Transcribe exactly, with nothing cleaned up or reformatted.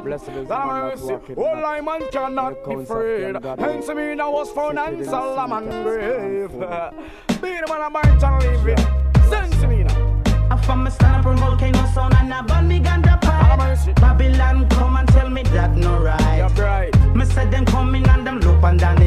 All I man cannot be afraid. Hence me now was found and Solomon grave. Be the man I might and leave it. Sense me now. I found me stand up on volcano sound and I burn me ganja pipe. Babylon come and tell me that no right. You're right. Me said them coming and them look and down